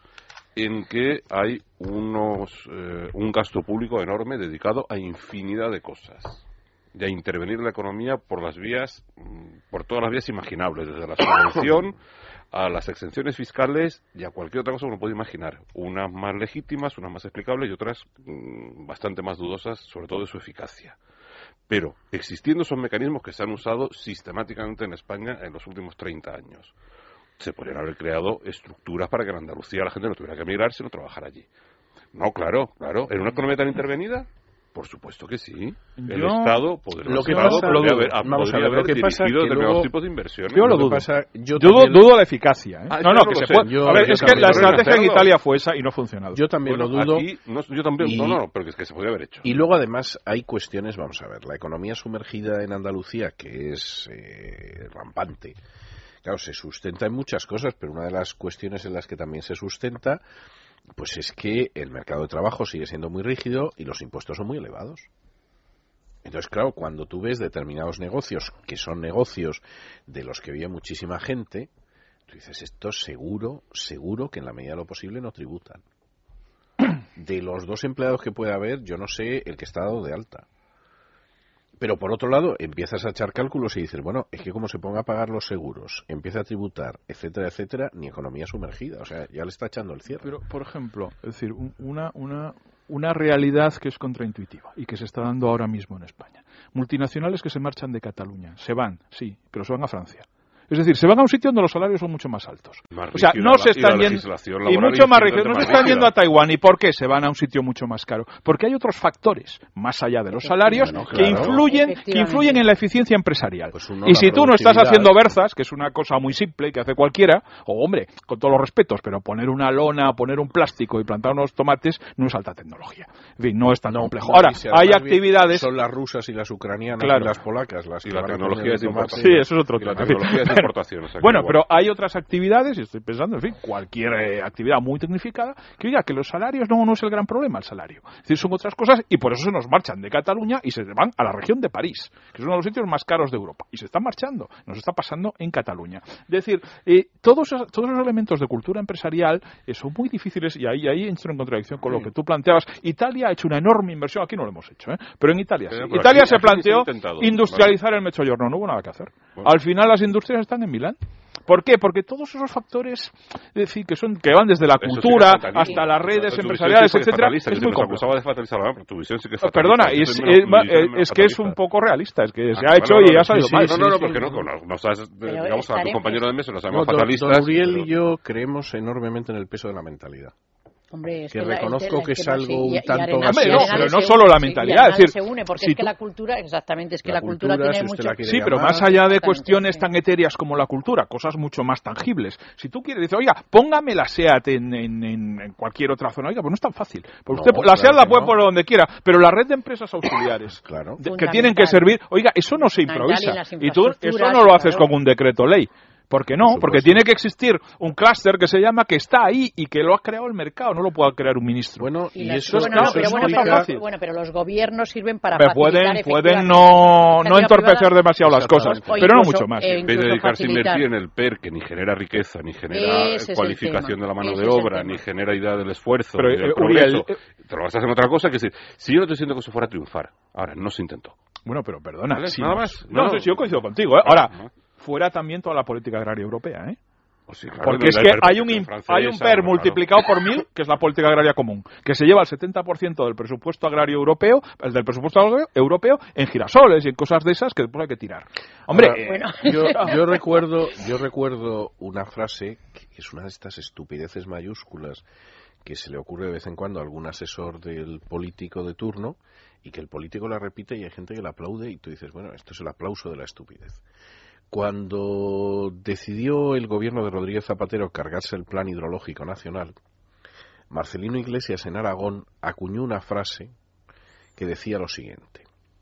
Speaker 12: en que hay unos eh, un gasto público enorme dedicado a infinidad de cosas, y a intervenir en la economía por las vías, por todas las vías imaginables, desde la subvención a las exenciones fiscales y a cualquier otra cosa que uno puede imaginar, unas más legítimas, unas más explicables y otras mmm, bastante más dudosas, sobre todo de su eficacia. Pero existiendo esos mecanismos que se han usado sistemáticamente en España en los últimos treinta años, se podrían haber creado estructuras para que en Andalucía la gente no tuviera que emigrar sino trabajar allí. No, claro, claro. ¿En una economía tan intervenida? Por supuesto que sí. El
Speaker 11: yo,
Speaker 12: Estado podría,
Speaker 11: lo que
Speaker 12: Estado
Speaker 11: pasa,
Speaker 12: podría
Speaker 11: lo,
Speaker 12: haber,
Speaker 11: vamos
Speaker 12: podría
Speaker 11: a ver,
Speaker 12: haber
Speaker 11: lo que pasa
Speaker 12: dirigido
Speaker 11: que
Speaker 12: determinados
Speaker 11: luego,
Speaker 12: tipos de inversiones.
Speaker 11: Yo lo dudo. Pasa, yo dudo, dudo la eficacia. ¿eh?
Speaker 12: Ah,
Speaker 11: no, no,
Speaker 12: no
Speaker 11: que se
Speaker 12: sé.
Speaker 11: puede.
Speaker 3: Yo,
Speaker 11: a ver,
Speaker 3: yo
Speaker 11: es que la estrategia en Italia fue esa y no ha funcionado.
Speaker 3: Yo también
Speaker 12: bueno,
Speaker 3: lo dudo.
Speaker 12: Aquí, no, yo también,
Speaker 3: y,
Speaker 12: no, no, pero es que se podría haber hecho.
Speaker 3: Y luego además hay cuestiones, vamos a ver, la economía sumergida en Andalucía, que es eh, rampante, claro, se sustenta en muchas cosas, pero una de las cuestiones en las que también se sustenta, pues es que el mercado de trabajo sigue siendo muy rígido y los impuestos son muy elevados. Entonces, claro, cuando tú ves determinados negocios, que son negocios de los que vive muchísima gente, tú dices, esto seguro, seguro que en la medida de lo posible no tributan. De los dos empleados que puede haber, yo no sé el que está dado de alta. Pero por otro lado, empiezas a echar cálculos y dices, bueno, es que como se ponga a pagar los seguros, empieza a tributar, etcétera, etcétera, ni economía sumergida. O sea, ya le está echando el cierre.
Speaker 11: Pero, por ejemplo, es decir, una, una, una realidad que es contraintuitiva y que se está dando ahora mismo en España. Multinacionales que se marchan de Cataluña. Se van, sí, pero se van a Francia. Es decir, se van a un sitio donde los salarios son mucho más altos.
Speaker 12: Más
Speaker 11: o sea, no se están yendo y mucho más rígidos, no se están yendo a Taiwán. ¿Y por qué se van a un sitio mucho más caro? Porque hay otros factores más allá de los salarios bueno, claro. que influyen que influyen en la eficiencia empresarial. Pues uno, y si tú no estás haciendo berzas, que es una cosa muy simple que hace cualquiera, o hombre, con todos los respetos, pero poner una lona, poner un plástico y plantar unos tomates no es alta tecnología. En fin, no es tan no, complejo. No, ahora, hay actividades
Speaker 3: son las rusas y las ucranianas
Speaker 11: claro.
Speaker 3: y las polacas las
Speaker 12: y
Speaker 3: que
Speaker 12: la tecnología es de importación.
Speaker 11: Sí, eso es otro tema.
Speaker 12: Importación, o sea,
Speaker 11: bueno,
Speaker 12: igual.
Speaker 11: Pero hay otras actividades, y estoy pensando, en fin, cualquier eh, actividad muy tecnificada, que oiga, que los salarios no, no es el gran problema, el salario. Es decir, son otras cosas, y por eso se nos marchan de Cataluña y se van a la región de París, que es uno de los sitios más caros de Europa. Y se están marchando, nos está pasando en Cataluña. Es decir, eh, todos, esos, todos esos elementos de cultura empresarial eh, son muy difíciles, y ahí, ahí entro en contradicción con sí. lo que tú planteabas. Italia ha hecho una enorme inversión, aquí no lo hemos hecho, ¿eh? pero en Italia sí. Pero Italia aquí, se aquí planteó se industrializar ¿vale? el Mezzogiorno, no hubo nada que hacer. Bueno. Al final las industrias están en Milán. ¿Por qué? Porque todos esos factores, es decir, que son que van desde la cultura sí hasta las redes empresariales, sí etcétera, es muy complejo.
Speaker 12: De fatalizar, pero tu visión sí que es
Speaker 11: Perdona, es, es, es, es que es un poco realista, es que ah, se ha hecho no, no, y ha salido
Speaker 12: sí,
Speaker 11: mal.
Speaker 12: Sí, no, no, no, porque no, no, no sabes, digamos, a tu compañero de mesa nos llamamos
Speaker 3: no,
Speaker 12: fatalistas.
Speaker 3: Don Uriel y yo creemos enormemente en el peso de la mentalidad.
Speaker 10: Hombre, es
Speaker 3: que,
Speaker 10: que
Speaker 3: reconozco
Speaker 10: la,
Speaker 3: que
Speaker 10: es
Speaker 3: es algo
Speaker 10: sí,
Speaker 3: un
Speaker 10: y,
Speaker 3: tanto
Speaker 10: y
Speaker 11: Hombre, no, pero no solo la mentalidad, es decir,
Speaker 10: se une porque
Speaker 11: si
Speaker 10: es que
Speaker 11: tú,
Speaker 10: la cultura, exactamente, es que
Speaker 3: la
Speaker 10: la cultura,
Speaker 3: cultura,
Speaker 10: tiene
Speaker 3: si
Speaker 10: mucho.
Speaker 11: Sí, pero
Speaker 3: llamar,
Speaker 11: más allá de cuestiones
Speaker 10: sí.
Speaker 11: tan etéreas como la cultura, cosas mucho más tangibles. Si tú quieres decir, oiga, póngame la SEAT en, en, en cualquier otra zona, oiga, pues no es tan fácil. Porque
Speaker 3: No,
Speaker 11: usted, la
Speaker 3: claro
Speaker 11: SEAT la
Speaker 3: que
Speaker 11: puede
Speaker 3: no.
Speaker 11: poner donde quiera, pero la red de empresas auxiliares
Speaker 3: Claro.
Speaker 11: de- que tienen que servir, oiga, eso no se
Speaker 10: Fundamental, y
Speaker 11: improvisa.
Speaker 10: las
Speaker 11: Y tú eso
Speaker 10: infraestructuras,
Speaker 11: no lo haces
Speaker 10: claro.
Speaker 11: con un decreto ley. ¿Por qué no? Porque tiene que existir un clúster que se llama, que está ahí y que lo ha creado el mercado, no lo puede crear un ministro.
Speaker 3: Bueno,
Speaker 10: Y
Speaker 3: y
Speaker 10: las-
Speaker 3: eso,
Speaker 10: bueno, no,
Speaker 3: eso
Speaker 10: pero, bueno, pero,
Speaker 3: explica-
Speaker 10: los, bueno, pero los gobiernos sirven para
Speaker 11: Pero
Speaker 10: facilitar
Speaker 11: pueden, pueden
Speaker 10: efectivamente
Speaker 11: no,
Speaker 10: la
Speaker 11: no
Speaker 10: iniciativa
Speaker 11: entorpecer
Speaker 10: privada.
Speaker 11: demasiado las cosas,
Speaker 10: O
Speaker 11: pero no
Speaker 10: incluso,
Speaker 11: mucho más.
Speaker 10: eh,
Speaker 12: En vez de
Speaker 10: incluso
Speaker 12: dedicarse a
Speaker 10: facilitar.
Speaker 12: invertir en el P E R, que ni genera riqueza, ni genera
Speaker 10: Ese es el
Speaker 12: cualificación
Speaker 10: tema.
Speaker 12: de la mano
Speaker 10: Ese
Speaker 12: de
Speaker 10: es el
Speaker 12: obra,
Speaker 10: tema.
Speaker 12: ni genera idea del esfuerzo,
Speaker 11: Pero,
Speaker 12: ni del
Speaker 11: eh, Uriel,
Speaker 12: progreso, te lo gastas en otra cosa, que si, si yo no estoy diciendo que eso fuera a triunfar. Ahora, no se intentó.
Speaker 11: Bueno, pero perdona.
Speaker 12: ¿Vale?
Speaker 11: si
Speaker 12: Nada
Speaker 11: no-
Speaker 12: más.
Speaker 11: No,
Speaker 12: No,
Speaker 11: sé
Speaker 12: no.
Speaker 11: si yo coincido contigo, ¿eh? Ahora,
Speaker 12: No.
Speaker 11: fuera también toda la política agraria europea, ¿eh?
Speaker 12: Pues sí, claro,
Speaker 11: Porque
Speaker 12: no
Speaker 11: es
Speaker 12: hay
Speaker 11: que
Speaker 12: perfección
Speaker 11: hay un, im-
Speaker 12: francesa,
Speaker 11: hay un P E R
Speaker 12: claro.
Speaker 11: multiplicado por mil, que es la política agraria común, que se lleva el setenta por ciento del presupuesto agrario europeo, el del presupuesto agrario europeo, en girasoles y en cosas de esas que después hay que tirar. Hombre,
Speaker 3: Ahora,
Speaker 11: eh,
Speaker 10: Bueno.
Speaker 3: yo, yo recuerdo, yo recuerdo una frase que es una de estas estupideces mayúsculas que se le ocurre de vez en cuando a algún asesor del político de turno y que el político la repite y hay gente que la aplaude y tú dices, bueno, esto es el aplauso de la estupidez. Cuando decidió el gobierno de Rodríguez Zapatero cargarse el Plan Hidrológico Nacional, Marcelino Iglesias en Aragón acuñó una frase que decía lo siguiente: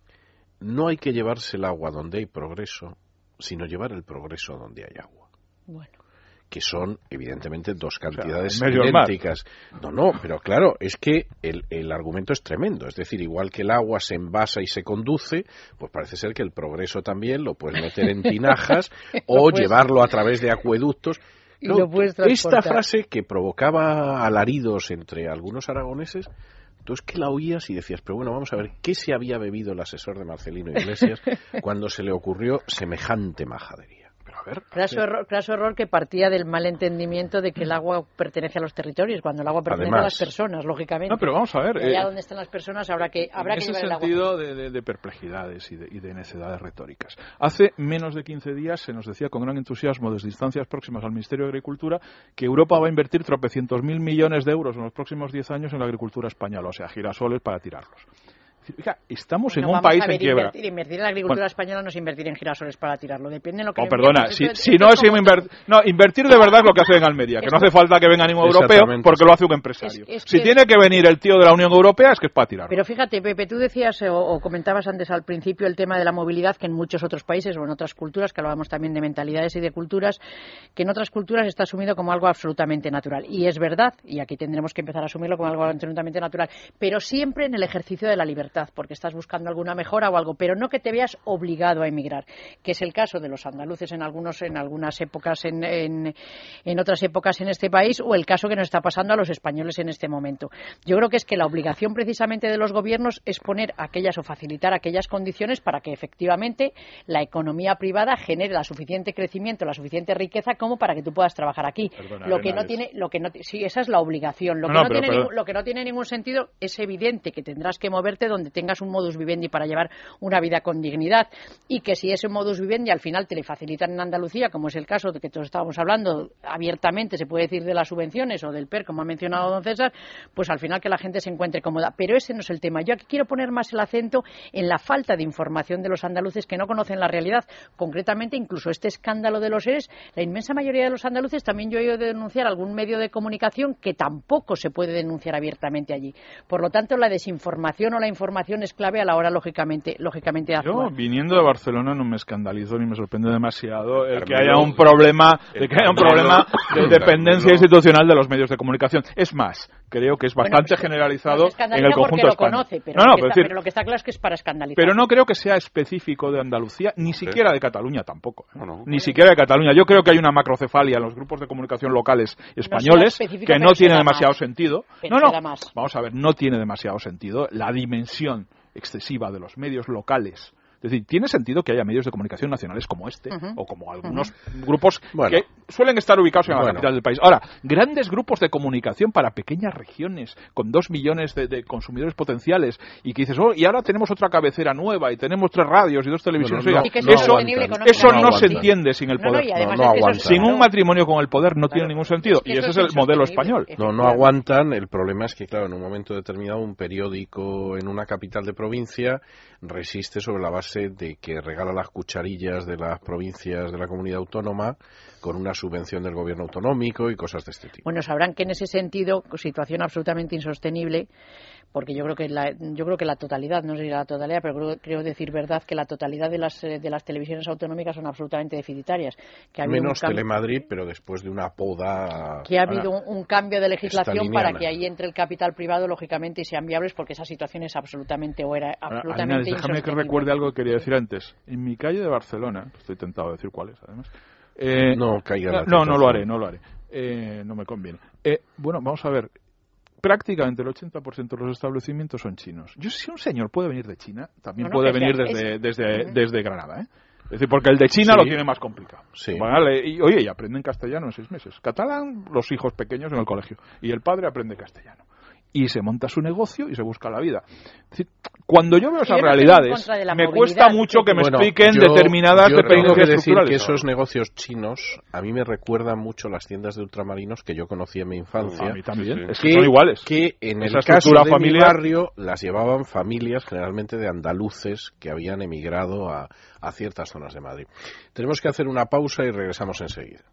Speaker 3: no hay que llevarse el agua donde hay progreso, sino llevar el progreso donde hay agua.
Speaker 10: Bueno.
Speaker 3: Que son, evidentemente, dos cantidades
Speaker 11: O sea, medio al mar.
Speaker 3: idénticas. No, no, pero claro, es que el, el argumento es tremendo. Es decir, igual que el agua se envasa y se conduce, pues parece ser que el progreso también lo puedes meter en tinajas o
Speaker 10: puedes-
Speaker 3: llevarlo a través de acueductos.
Speaker 10: Y
Speaker 3: Claro,
Speaker 10: lo puedes
Speaker 3: esta
Speaker 10: transportar.
Speaker 3: frase que provocaba alaridos entre algunos aragoneses, tú es que la oías y decías, pero bueno, vamos a ver, ¿qué se había bebido el asesor de Marcelino Iglesias cuando se le ocurrió semejante majadería? Pero a ver,
Speaker 10: Craso error, craso error que partía del mal entendimiento de que el agua pertenece a los territorios, cuando el agua pertenece
Speaker 3: Además.
Speaker 10: a las personas, lógicamente.
Speaker 11: no, pero vamos a ver.
Speaker 10: Y allá
Speaker 11: eh,
Speaker 10: donde están las personas habrá que habrá
Speaker 11: en
Speaker 10: que
Speaker 11: ese
Speaker 10: llevar el agua.
Speaker 11: sentido de, de- de perplejidades y de, y de necedades retóricas. Hace menos de quince días se nos decía con gran entusiasmo desde instancias próximas al Ministerio de Agricultura que Europa va a invertir tropecientos mil millones de euros en los próximos diez años en la agricultura española, o sea, girasoles para tirarlos. Es decir, oiga, estamos
Speaker 10: Bueno,
Speaker 11: en un
Speaker 10: vamos
Speaker 11: país
Speaker 10: a ver,
Speaker 11: en quiebra.
Speaker 10: Invertir, invertir en la agricultura
Speaker 11: Bueno.
Speaker 10: española no es invertir en girasoles para tirarlo. Depende de lo que
Speaker 11: No,
Speaker 10: le
Speaker 11: perdona,
Speaker 10: enviamos.
Speaker 11: si,
Speaker 10: Esto-
Speaker 11: si
Speaker 10: esto
Speaker 11: no
Speaker 10: es
Speaker 11: es
Speaker 10: como
Speaker 11: invertir, no, invertir de verdad es lo que hace en Almería, que no
Speaker 10: Esto-
Speaker 11: hace falta que venga ningún europeo
Speaker 3: Exactamente,
Speaker 11: porque
Speaker 3: sí.
Speaker 11: lo hace un empresario.
Speaker 10: Es- es
Speaker 11: si
Speaker 10: que-
Speaker 11: tiene que venir el tío de la Unión Europea es que es para tirarlo.
Speaker 10: Pero fíjate, Pepe, tú decías eh, o, o comentabas antes al principio el tema de la movilidad, que en muchos otros países o en otras culturas, que hablábamos también de mentalidades y de culturas, que en otras culturas está asumido como algo absolutamente natural. Y es verdad, y aquí tendremos que empezar a asumirlo como algo absolutamente natural, pero siempre en el ejercicio de la libertad, porque estás buscando alguna mejora o algo, pero no que te veas obligado a emigrar, que es el caso de los andaluces en algunos en algunas épocas en, en, en otras épocas en este país, o el caso que nos está pasando a los españoles en este momento. Yo creo que es que la obligación precisamente de los gobiernos es poner aquellas o facilitar aquellas condiciones para que efectivamente la economía privada genere la suficiente crecimiento, la suficiente riqueza como para que tú puedas trabajar aquí.
Speaker 11: Perdona,
Speaker 10: lo que no
Speaker 11: Arenales.
Speaker 10: tiene, lo que no, sí, esa es la obligación. Lo
Speaker 11: No,
Speaker 10: que
Speaker 11: no,
Speaker 10: no,
Speaker 11: pero
Speaker 10: tiene
Speaker 11: perdón.
Speaker 10: ningún, lo que no tiene ningún sentido es evidente que tendrás que moverte donde tengas un modus vivendi para llevar una vida con dignidad, y que si ese modus vivendi al final te le facilitan en Andalucía, como es el caso de que todos estábamos hablando abiertamente, se puede decir, de las subvenciones o del P E R, como ha mencionado don César, pues al final que la gente se encuentre cómoda. Pero ese no es el tema. Yo aquí quiero poner más el acento en la falta de información de los andaluces que no conocen la realidad. Concretamente, incluso este escándalo de los E R Es, la inmensa mayoría de los andaluces, también yo he oído denunciar algún medio de comunicación que tampoco se puede denunciar abiertamente allí. Por lo tanto, la desinformación o la información es clave a la hora, lógicamente, lógicamente de
Speaker 11: Yo,
Speaker 10: actuar.
Speaker 11: viniendo de Barcelona, no me escandalizo ni me sorprende demasiado el que
Speaker 12: Carmelo,
Speaker 11: haya un problema, el
Speaker 12: el
Speaker 11: que haya un
Speaker 12: Carmelo,
Speaker 11: problema de
Speaker 12: el
Speaker 11: dependencia
Speaker 12: Carmelo.
Speaker 11: institucional de los medios de comunicación. Es más, creo que es
Speaker 10: Bueno,
Speaker 11: bastante
Speaker 10: pues,
Speaker 11: generalizado
Speaker 10: no se
Speaker 11: en el
Speaker 10: escandaliza
Speaker 11: conjunto de
Speaker 10: porque lo
Speaker 11: España.
Speaker 10: conoce, pero,
Speaker 11: no, no,
Speaker 10: lo que
Speaker 11: pero,
Speaker 10: está,
Speaker 11: decir,
Speaker 10: pero lo que está claro es que es para escandalizar.
Speaker 11: pero no creo que sea específico de Andalucía, ni siquiera de Cataluña tampoco. ¿eh?
Speaker 12: No, no.
Speaker 11: Ni siquiera de Cataluña. Yo creo que hay una macrocefalia en los grupos de comunicación locales españoles
Speaker 10: específico,
Speaker 11: que
Speaker 10: pero
Speaker 11: no
Speaker 10: se
Speaker 11: tiene
Speaker 10: da
Speaker 11: demasiado
Speaker 10: más.
Speaker 11: sentido.
Speaker 10: Pero
Speaker 11: no,
Speaker 10: se
Speaker 11: no.
Speaker 10: da más.
Speaker 11: Vamos a ver, no tiene demasiado sentido la dimensión excesiva de los medios locales Es decir, tiene sentido que haya medios de comunicación nacionales como este, uh-huh. o como algunos uh-huh. grupos bueno. que suelen estar ubicados en la bueno. capital del país. Ahora, grandes grupos de comunicación para pequeñas regiones con dos millones de, de consumidores potenciales y que dices, oh, y ahora tenemos otra cabecera nueva y tenemos tres radios y dos televisiones. Bueno, no, Oiga, no, eso no, eso no, no se entiende sin el poder.
Speaker 10: No, no,
Speaker 11: no aguantan. Sin un matrimonio con el poder no claro. tiene ningún sentido. Es que y ese es el modelo español.
Speaker 3: No, no aguantan. El problema es que, claro, en un momento determinado un periódico en una capital de provincia resiste sobre la base de que regala las cucharillas de las provincias de la comunidad autónoma con una subvención del gobierno autonómico y cosas de este tipo.
Speaker 10: Bueno, sabrán que en ese sentido, situación absolutamente insostenible, porque yo creo que la, yo creo que la totalidad, no sé si la totalidad, pero creo, creo decir verdad que la totalidad de las de las televisiones autonómicas son absolutamente deficitarias. Que ha
Speaker 3: Menos Telemadrid, pero después de una poda...
Speaker 10: Que ha habido un, un cambio de legislación para que ahí entre el capital privado, lógicamente, y sean viables, porque esa situación es absolutamente o era absolutamente
Speaker 11: Arenales, déjame que recuerde algo que quería decir antes. En mi calle de Barcelona, estoy tentado de decir cuál es, además... Eh,
Speaker 3: no caiga la
Speaker 11: No, no lo haré, no lo haré. Eh, no me conviene. Eh, bueno, vamos a ver. Prácticamente el ochenta por ciento de los establecimientos son chinos. Yo si un señor puede venir de China, también no, no, puede venir desde, es... desde, uh-huh. desde Granada, ¿eh? Es decir, porque el de China sí. lo tiene más complicado.
Speaker 3: Sí.
Speaker 11: Vale, y, oye, y aprenden castellano en seis meses. Catalán, los hijos pequeños en el colegio. Y el padre aprende castellano. Y se monta su negocio y se busca la vida. Es decir, cuando yo veo esas yo realidades, me cuesta mucho que me
Speaker 3: bueno,
Speaker 11: expliquen
Speaker 3: yo,
Speaker 11: determinadas
Speaker 3: yo
Speaker 11: dependencias
Speaker 3: tengo que decir
Speaker 11: estructurales.
Speaker 3: Que esos negocios chinos a mí me recuerdan mucho las tiendas de ultramarinos que yo conocí en mi infancia.
Speaker 11: A mí también, sí. es
Speaker 3: que,
Speaker 11: que son iguales.
Speaker 3: Que en
Speaker 11: Esa
Speaker 3: el caso de
Speaker 11: familiar...
Speaker 3: mi barrio las llevaban familias generalmente de andaluces que habían emigrado a, a ciertas zonas de Madrid. Tenemos que hacer una pausa y regresamos enseguida.